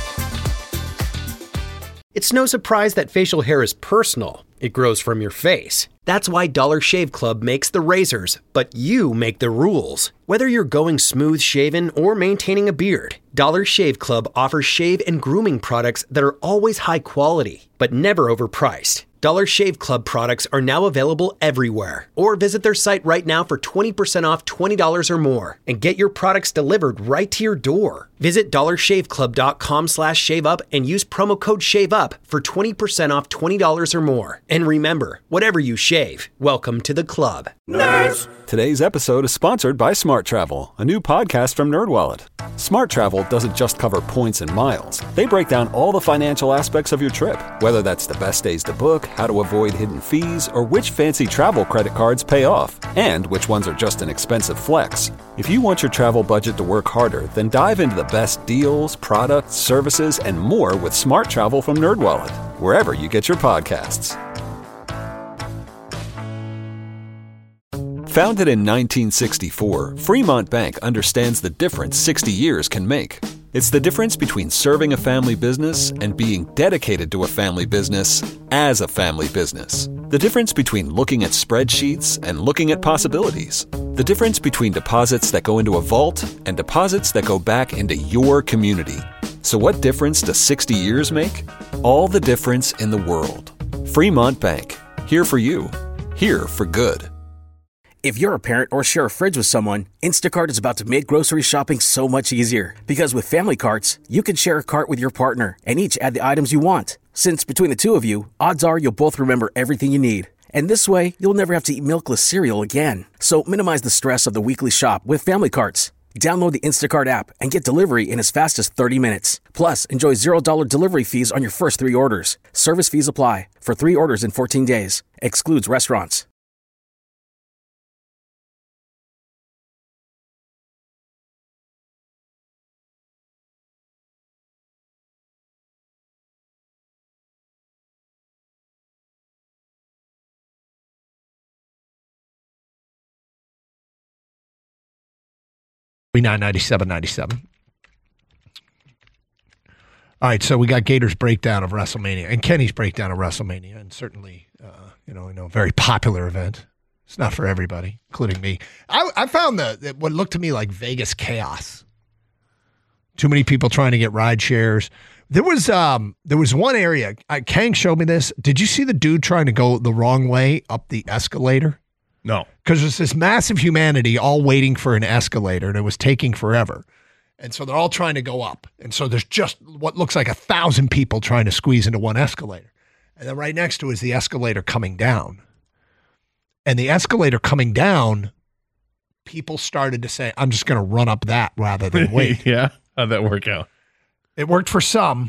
It's no surprise that facial hair is personal. It grows from your face. That's why Dollar Shave Club makes the razors, but you make the rules. Whether you're going smooth shaven or maintaining a beard, Dollar Shave Club offers shave and grooming products that are always high quality, but never overpriced. Dollar Shave Club products are now available everywhere. Or visit their site right now for 20% off $20 or more and get your products delivered right to your door. Visit dollarshaveclub.com/shaveup and use promo code SHAVEUP for 20% off $20 or more. And remember, whatever you shave, welcome to the club. Nerds! Today's episode is sponsored by Smart Travel, a new podcast from NerdWallet. Smart Travel doesn't just cover points and miles. They break down all the financial aspects of your trip, whether that's the best days to book, how to avoid hidden fees, or which fancy travel credit cards pay off, and which ones are just an expensive flex. If you want your travel budget to work harder, then dive into the best deals, products, services, and more with Smart Travel from NerdWallet, wherever you get your podcasts. Founded in 1964, Fremont Bank understands the difference 60 years can make. It's the difference between serving a family business and being dedicated to a family business as a family business. The difference between looking at spreadsheets and looking at possibilities. The difference between deposits that go into a vault and deposits that go back into your community. So what difference does 60 years make? All the difference in the world. Fremont Bank. Here for you. Here for good. If you're a parent or share a fridge with someone, Instacart is about to make grocery shopping so much easier. Because with family carts, you can share a cart with your partner and each add the items you want. Since between the two of you, odds are you'll both remember everything you need. And this way, you'll never have to eat milkless cereal again. So minimize the stress of the weekly shop with family carts. Download the Instacart app and get delivery in as fast as 30 minutes. Plus, enjoy $0 delivery fees on your first 3 orders. Service fees apply. For 3 orders in 14 days. Excludes restaurants. 97.97. All right, so we got Gator's breakdown of WrestleMania and Kenny's breakdown of WrestleMania, and certainly, a very popular event. It's not for everybody, including me. I found that what looked to me like Vegas chaos. Too many people trying to get ride shares. There was one area. Kang showed me this. Did you see the dude trying to go the wrong way up the escalator? No. Because there's this massive humanity all waiting for an escalator, and it was taking forever. And so they're all trying to go up. And so there's just what looks like 1,000 people trying to squeeze into one escalator. And then right next to it is the escalator coming down. And the escalator coming down, people started to say, I'm just going to run up that rather than wait. Yeah? How'd that work out? It worked for some.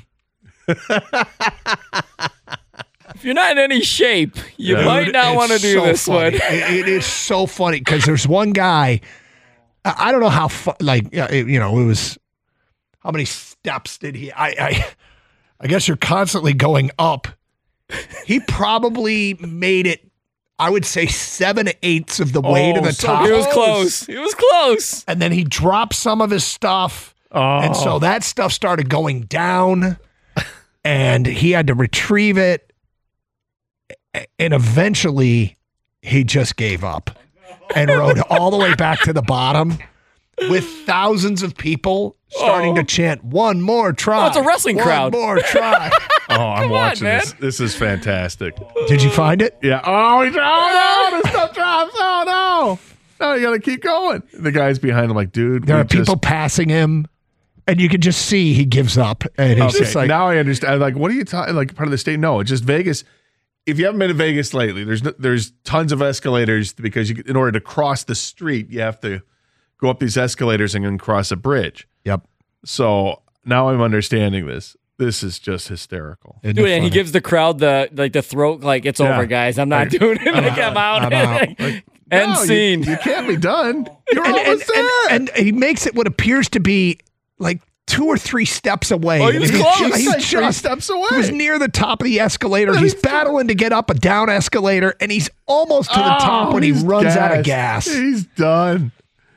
If you're not in any shape, you might not want to do this one. It is so funny because there's one guy, I don't know how, it was, how many steps did he, I guess you're constantly going up. He probably made it, I would say 7/8 of the way to the top. He was close. He was close. And then he dropped some of his stuff. And so that stuff started going down and he had to retrieve it. And eventually he just gave up and rode all the way back to the bottom with thousands of people starting to chant, one more try. Oh, it's a wrestling crowd. One more try. I'm watching this. This is fantastic. Did you find it? Yeah. Oh no, the stuff drops. Oh no. No, you got to keep going. The guy's behind him like, dude. There are people passing him. And you can just see he gives up. And he's just like, now I understand. Like, what are you talking? Like, part of the state? No, it's just Vegas. If you haven't been to Vegas lately, there's tons of escalators because in order to cross the street, you have to go up these escalators and then cross a bridge. Yep. So now I'm understanding this. This is just hysterical. Dude, and he gives the crowd the throat like it's over, guys. I'm not doing it. I'm out. End scene. You can't be done. You're almost there. And he makes it what appears to be like 2 or 3 steps away. Oh, he was close. He's like 3 just steps away. He was near the top of the escalator. He's battling to get up a down escalator, and he's almost to the top when he runs out of gas. He's done.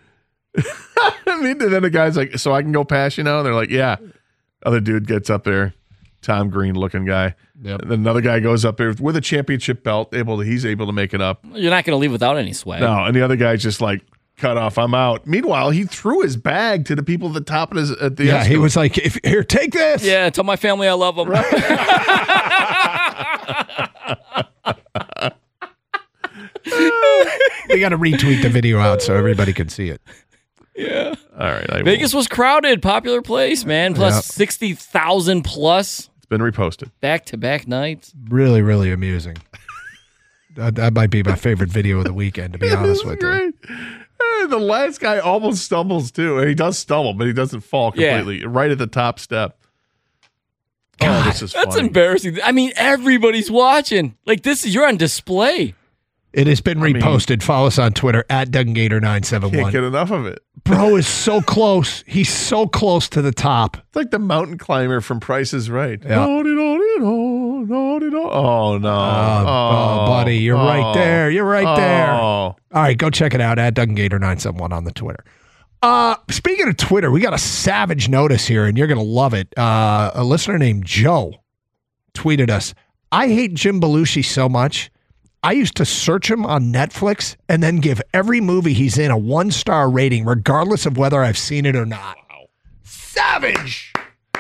I mean, and then the guy's like, so I can go past you now? And they're like, yeah. Other dude gets up there, Tom Green looking guy. Yep. And then another guy goes up there with a championship belt. He's able to make it up. You're not going to leave without any swag. No, and the other guy's just like, cut off, I'm out. Meanwhile, he threw his bag to the people at the top of the escalator. He was like, here, take this. Yeah, tell my family I love them. Right. We got to retweet the video out so everybody can see it. Yeah. All right. Vegas was crowded. Popular place, man. Plus 60,000 plus. It's been reposted. Back-to-back nights. Really, really amusing. That might be my favorite video of the weekend, to be honest with you. The last guy almost stumbles too. He does stumble, but he doesn't fall completely. Right at the top step. God, this is That's funny. embarrassing. I mean, everybody's watching. Like, you're on display. It has been reposted. Follow us on Twitter at DunganGator971. Can't get enough of it. Bro is so close. He's so close to the top. It's like the mountain climber from Price is Right. Yeah. Oh, no. Oh, buddy, you're right there. You're right there. Oh. All right, go check it out at DunganGator971 on the Twitter. Speaking of Twitter, we got a savage notice here, and you're going to love it. A listener named Joe tweeted us, I hate Jim Belushi so much. I used to search him on Netflix and then give every movie he's in a 1-star rating, regardless of whether I've seen it or not. Wow. Savage!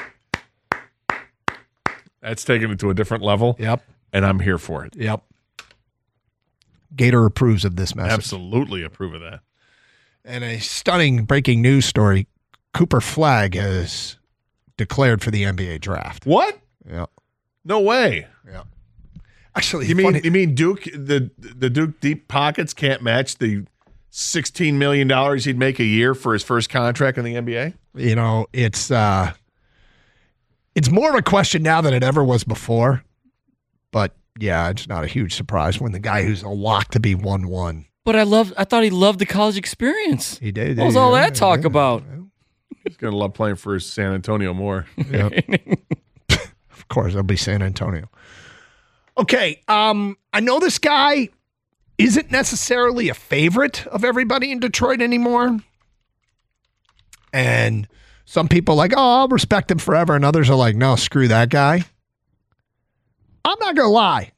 That's taken it to a different level. Yep. And I'm here for it. Yep. Gator approves of this message. Absolutely approve of that. And a stunning breaking news story. Cooper Flagg has declared for the NBA draft. What? Yeah. No way. Yeah. Actually, you mean Duke, the Duke deep pockets can't match the $16 million he'd make a year for his first contract in the NBA? You know, it's more of a question now than it ever was before. But yeah, it's not a huge surprise when the guy who's a lock to be 1-1. But I thought he loved the college experience. He did. What was all that talk about? He's going to love playing for San Antonio more. Yep. Of course, it'll be San Antonio. Okay, I know this guy isn't necessarily a favorite of everybody in Detroit anymore, And some people are like, oh, I'll respect him forever. And others are like, no, screw that guy. I'm not going to lie.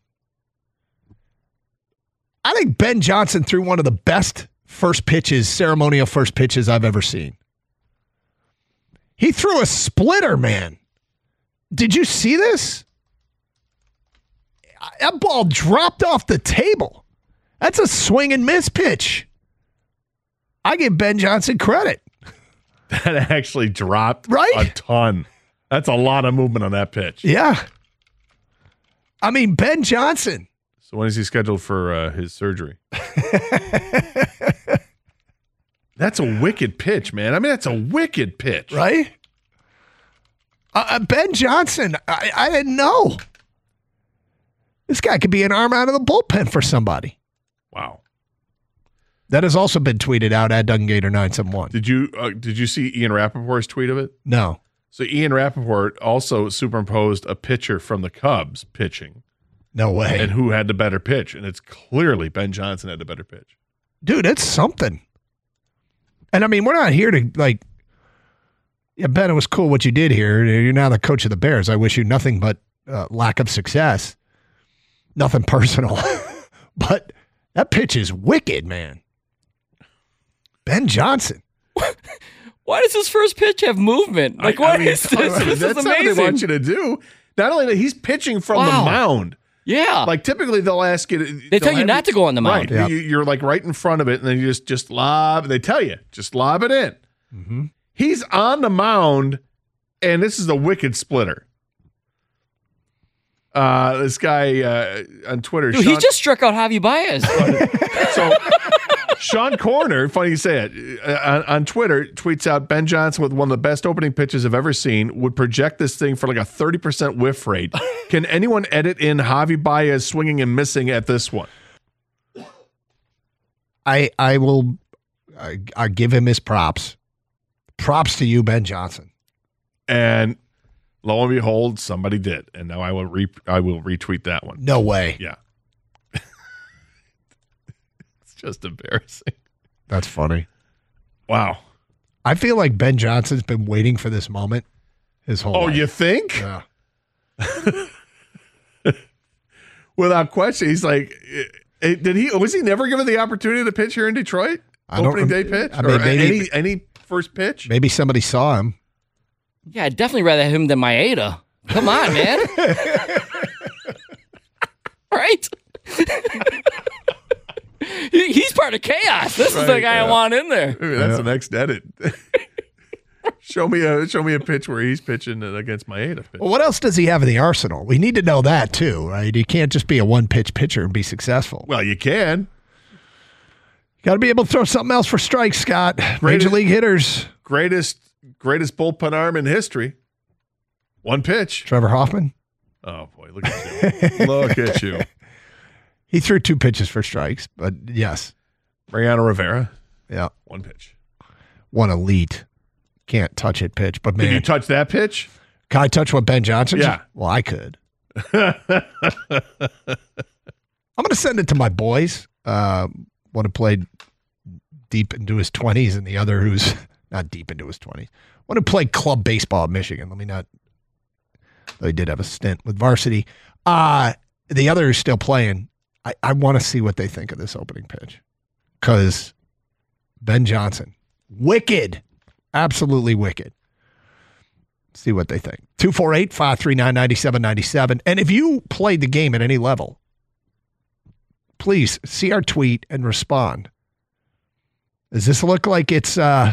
I think Ben Johnson threw one of the best ceremonial first pitches I've ever seen. He threw a splitter, man. Did you see this? That ball dropped off the table. That's a swing and miss pitch. I give Ben Johnson credit. That actually dropped right? a ton. That's a lot of movement on that pitch. Yeah. I mean, Ben Johnson. So when is he scheduled for his surgery? That's a wicked pitch, man. I mean, that's a wicked pitch. Right? Ben Johnson, I didn't know. This guy could be an arm out of the bullpen for somebody. Wow. That has also been tweeted out at DunGator971. Did you see Ian Rappaport's tweet of it? No. So Ian Rappaport also superimposed a pitcher from the Cubs pitching. No way. And who had the better pitch? And it's clearly Ben Johnson had the better pitch. Dude, it's something. And I mean, we're not here to like, yeah, Ben, it was cool what you did here. You're now the coach of the Bears. I wish you nothing but lack of success. Nothing personal. But that pitch is wicked, man. Ben Johnson. Why does his first pitch have movement? Like, what is this? This That's is not what amazing. they want you to do. Not only that, he's pitching from the mound. Yeah. Like, typically they'll ask you. They tell you not to go on the mound. Right. Yeah. You're like right in front of it, and then you just lob. They tell you, just lob it in. Mm-hmm. He's on the mound, and this is a wicked splitter. This guy on Twitter. Dude, he just struck out Javi Baez. So Sean Corner, funny you say it, on Twitter tweets out Ben Johnson with one of the best opening pitches I've ever seen, would project this thing for like a 30% whiff rate. Can anyone edit in Javi Baez swinging and missing at this one? I will give him his props. Props to you, Ben Johnson. And lo and behold, somebody did. And now I will retweet that one. No way. Yeah. It's just embarrassing. That's funny. Wow. I feel like Ben Johnson's been waiting for this moment his whole life. You think? Yeah. Without question. He's like, was he never given the opportunity to pitch here in Detroit? Opening day pitch? I mean, or maybe, any first pitch? Maybe somebody saw him. Yeah, I'd definitely rather him than Maeda. Come on, man. Right? He's part of chaos. This is the guy I want in there. Maybe that's the next edit. Show me a pitch where he's pitching against Maeda. Well, what else does he have in the arsenal? We need to know that too, right? He can't just be a one-pitch pitcher and be successful. Well, you can. Got to be able to throw something else for strikes, Scott. Major league hitters. Greatest bullpen arm in history. One pitch. Trevor Hoffman. Oh, boy. Look at you. Look at you. He threw 2 pitches for strikes, but yes. Mariano Rivera. Yeah. 1 pitch. One elite. Can't touch it pitch, but man. Can you touch that pitch? Can I touch what Ben Johnson? Yeah. Well, I could. I'm going to send it to my boys. One who played deep into his 20s and the other who's not deep into his 20s. One who played club baseball at Michigan. Though he did have a stint with varsity. The other is still playing. I want to see what they think of this opening pitch. Because Ben Johnson, wicked. Absolutely wicked. See what they think. 248-539-9797. And if you played the game at any level, please see our tweet and respond. Does this look like it's as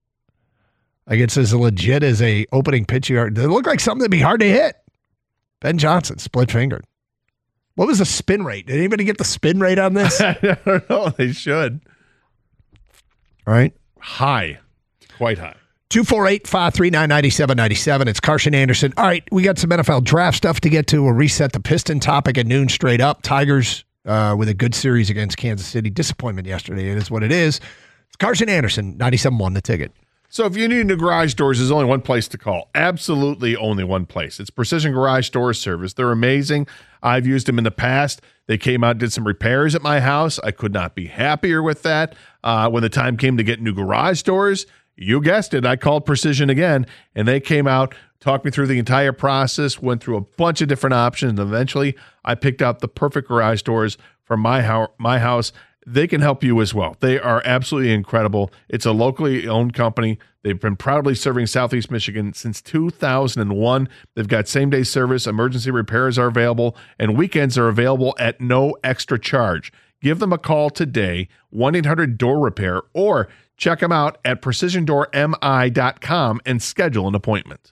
legit as a opening pitch you are? Does it look like something that'd be hard to hit? Ben Johnson, split fingered. What was the spin rate? Did anybody get the spin rate on this? I don't know. They should. All right. High. Quite high. 248-539-9797. It's Carson Anderson. All right, we got some NFL draft stuff to get to. We'll reset the Piston topic at noon straight up. Tigers with a good series against Kansas City. Disappointment yesterday. It is what it is. It's Carson Anderson, 97.1 The Ticket. So if you need new garage doors, there's only one place to call. Absolutely only one place. It's Precision Garage Door Service. They're amazing. I've used them in the past. They came out, did some repairs at my house. I could not be happier with that. When the time came to get new garage doors, You guessed it. I called Precision again, and they came out, talked me through the entire process, went through a bunch of different options, and eventually I picked out the perfect garage doors for my house. They can help you as well. They are absolutely incredible. It's a locally owned company. They've been proudly serving Southeast Michigan since 2001. They've got same-day service, emergency repairs are available, and weekends are available at no extra charge. Give them a call today, 1-800-DOOR-REPAIR, or check them out at precisiondoormi.com and schedule an appointment.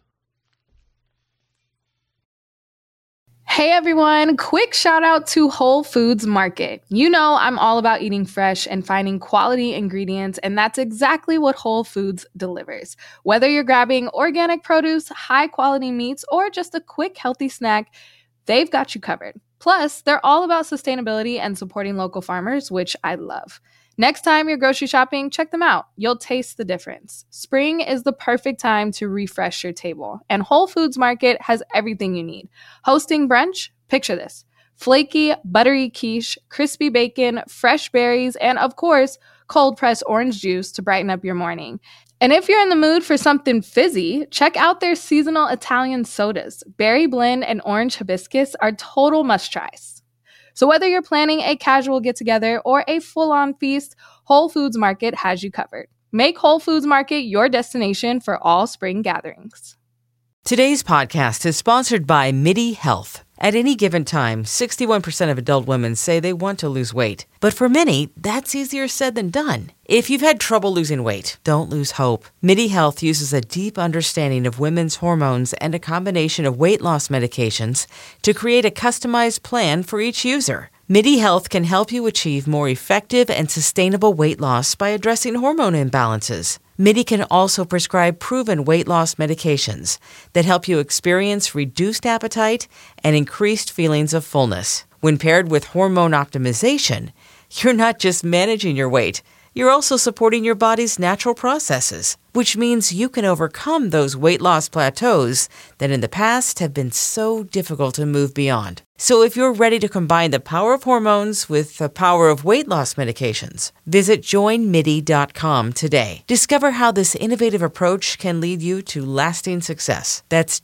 Hey everyone, quick shout out to Whole Foods Market. You know I'm all about eating fresh and finding quality ingredients, and that's exactly what Whole Foods delivers. Whether you're grabbing organic produce, high quality meats, or just a quick healthy snack, they've got you covered. Plus, they're all about sustainability and supporting local farmers, which I love. Next time you're grocery shopping, check them out. You'll taste the difference. Spring is the perfect time to refresh your table, and Whole Foods Market has everything you need. Hosting brunch? Picture this. Flaky, buttery quiche, crispy bacon, fresh berries, and of course, cold-pressed orange juice to brighten up your morning. And if you're in the mood for something fizzy, check out their seasonal Italian sodas. Berry blend and orange hibiscus are total must-tries. So whether you're planning a casual get-together or a full-on feast, Whole Foods Market has you covered. Make Whole Foods Market your destination for all spring gatherings. Today's podcast is sponsored by MIDI Health. At any given time, 61% of adult women say they want to lose weight. But for many, that's easier said than done. If you've had trouble losing weight, don't lose hope. MIDI Health uses a deep understanding of women's hormones and a combination of weight loss medications to create a customized plan for each user. MIDI Health can help you achieve more effective and sustainable weight loss by addressing hormone imbalances. MIDI can also prescribe proven weight loss medications that help you experience reduced appetite and increased feelings of fullness. When paired with hormone optimization, you're not just managing your weight, you're also supporting your body's natural processes, which means you can overcome those weight loss plateaus that in the past have been so difficult to move beyond. So if you're ready to combine the power of hormones with the power of weight loss medications, visit joinmidi.com today. Discover how this innovative approach can lead you to lasting success. That's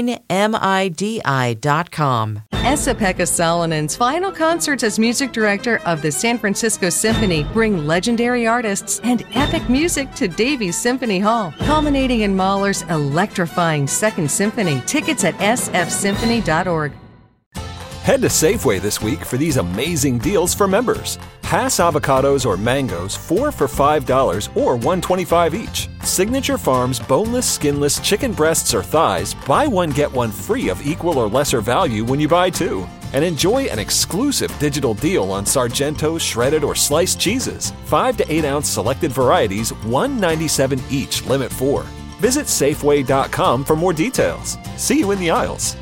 joinmidi.com. Esa-Pekka Salonen's final concert as music director of the San Francisco Symphony bring legendary artists and epic music to Davies Symphony Hall, culminating in Mahler's electrifying Second Symphony. Tickets at sfsymphony.org. Head to Safeway this week for these amazing deals for members. Hass avocados or mangoes, 4 for $5 or $1.25 each. Signature Farms boneless, skinless chicken breasts or thighs, buy one get one free of equal or lesser value when you buy two. And enjoy an exclusive digital deal on Sargento's shredded or sliced cheeses. 5 to 8 ounce selected varieties, $1.97 each, limit 4. Visit Safeway.com for more details. See you in the aisles.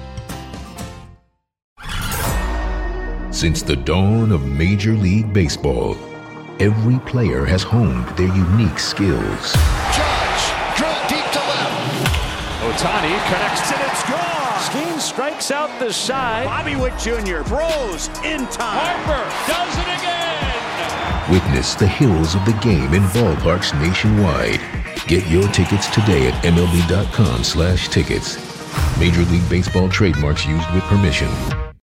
Since the dawn of Major League Baseball, every player has honed their unique skills. Judge, drill deep to left. Ohtani connects and it's gone. Skeen strikes out the side. Bobby Witt Jr. throws in time. Harper does it again. Witness the heroes of the game in ballparks nationwide. Get your tickets today at MLB.com/tickets. Major League Baseball trademarks used with permission.